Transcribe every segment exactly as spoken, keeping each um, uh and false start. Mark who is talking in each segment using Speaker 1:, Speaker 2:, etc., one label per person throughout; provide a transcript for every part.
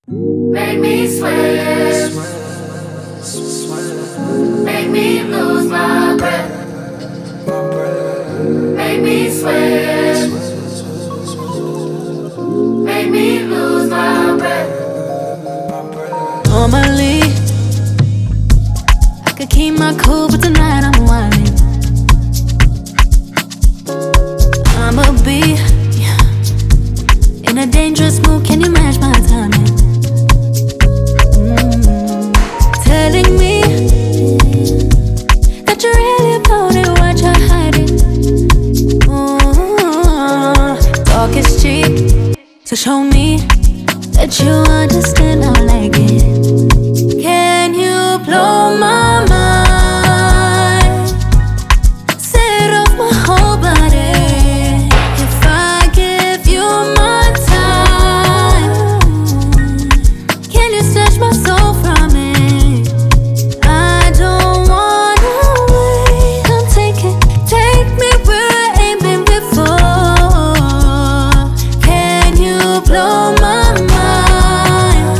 Speaker 1: Make me sweat. Make me lose my breath. Make me sweat. Make me lose my breath.
Speaker 2: Normally, I could keep my cool, but tonight I'm whining. I'ma be in a dangerous mood. Can you match my timing? Mm. Telling me that you really about it, what you're hiding. Ooh, talk is cheap, so show me that you understand. I like it. Can you blow my mind? Set off my whole body. If I give you my time, can you snatch my soul from me? I don't wanna wait. Come take it, take me where I ain't been before. Can you blow my mind?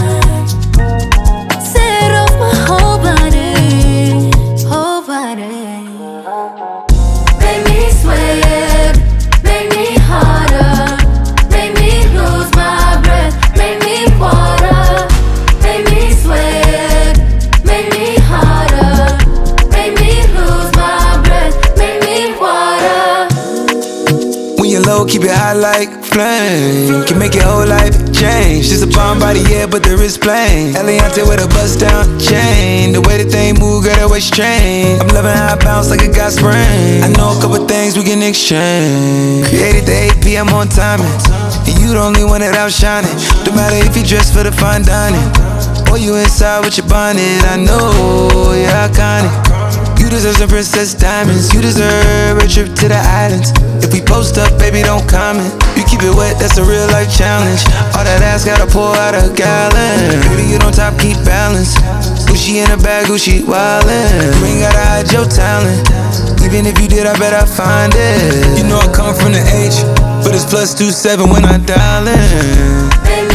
Speaker 2: Set off my whole body, whole body.
Speaker 1: Make me sweat. Make me harder. Make me lose my breath. Make me water. Make me sweat. Make me harder. Make me lose my breath. Make me water.
Speaker 3: When you're low, keep it high like flame. Can make your whole life change. Just a bomb body, yeah, but the wrist plain. Eliante with a bust down chain. The way that they move, girl, that way strange. I'm loving how I bounce like a got sprain. I know a couple things we can exchange. Created the eight p m on timing, and you the only one that outshining. No matter if you dress for the fine dining, or you inside with your bonnet. I know you're iconic. You deserve some princess diamonds. You deserve a trip to the islands. If we post up, baby, don't comment. You keep it wet, that's a real life challenge. All that ass gotta pour out a gallon. Baby, you don't top, keep balance. Gucci in the bag, Gucci wildin'. You ain't gotta hide your talent. Even if you did, I bet I find it. You know I come from the H, but it's plus two seven when I dial in.
Speaker 1: Make